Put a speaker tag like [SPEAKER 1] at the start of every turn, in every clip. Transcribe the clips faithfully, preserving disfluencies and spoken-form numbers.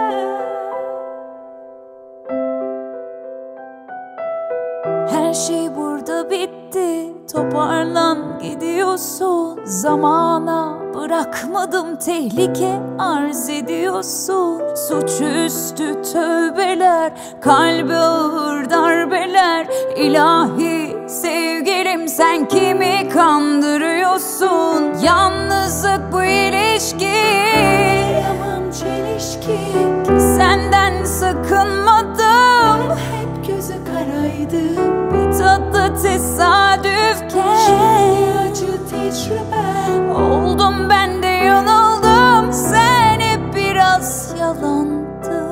[SPEAKER 1] Her şey burada bitti, toparlan gidiyorsun. Zamana bırakmadım, tehlike arz ediyorsun. Suçüstü tövbeler, kalbe ağır darbeler. İlahi sevgilim, sen kimi kandırıyorsun? Yalnızlık bu ilişki,
[SPEAKER 2] Yalan çelişki,
[SPEAKER 1] ki senden sakınmadım.
[SPEAKER 2] hep gözü karaydı.
[SPEAKER 1] Bir tatlı tesadüfken
[SPEAKER 2] Şimdi acı tecrübe.
[SPEAKER 1] oldum, ben de yanıldım. Sen hep biraz yalandın.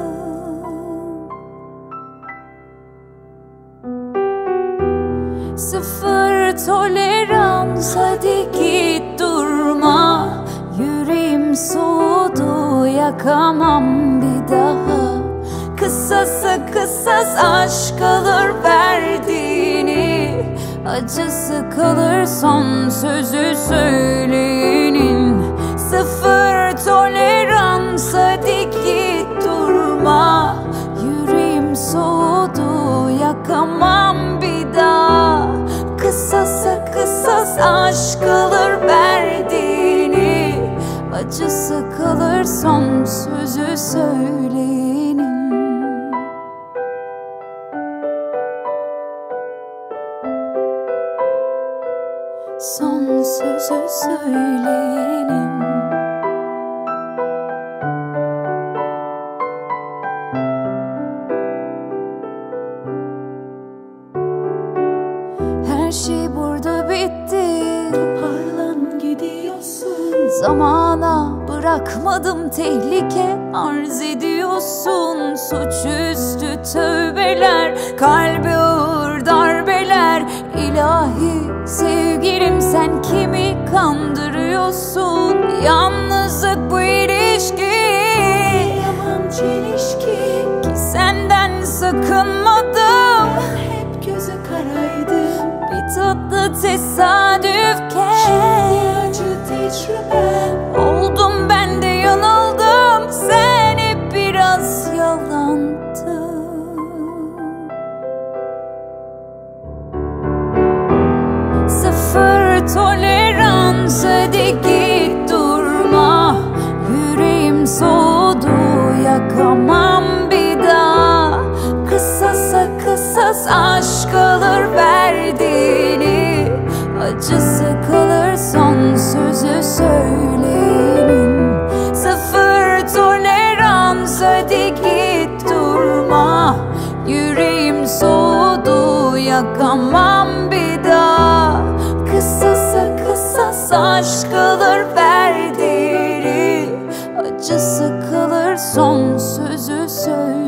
[SPEAKER 1] Sıfır tolerans, hadi git durma. Yüreğim soğudu, yakamam bir daha. Kısasa kısas aşk alır verdiğini, acısı kalır son sözü söyleyenin. Sıfır tolerans, hadi git durma. Yüreğim soğudu, yakamam bir daha. Kısasa kısas aşk alır verdiğini, acısı kalır son sözü söyleyenin. Son sözü söyleyenin. Her şey burada bitti,
[SPEAKER 2] Toparlan gidiyorsun.
[SPEAKER 1] zamana bırakmadım, tehlike arz ediyorsun. Suçüstü tövbeler, kalbe ağır darbeler. İlahi sevgilim, sen kimi kandırıyorsun? Yalnızlık bu ilişki,
[SPEAKER 2] Yalan çelişki,
[SPEAKER 1] ki senden sakınmadım.
[SPEAKER 2] hep gözü karaydı.
[SPEAKER 1] Bir tatlı tesadüfken
[SPEAKER 2] Şimdi acı tecrübe.
[SPEAKER 1] oldum, ben de yanıldım. Sen hep biraz yalandın. Sıfır tolerans, hadi git durma. Yüreğim soğudu, yakamam bir daha. Kısasa kısas aşk alır verdiğini, acısı kalır son sözü söyleyenin. Sıfır tolerans, hadi git durma. Yüreğim soğudu, yakamam bir daha. Kısasa kısas aşk alır verdiğini, acısı kalır son sözü söyle.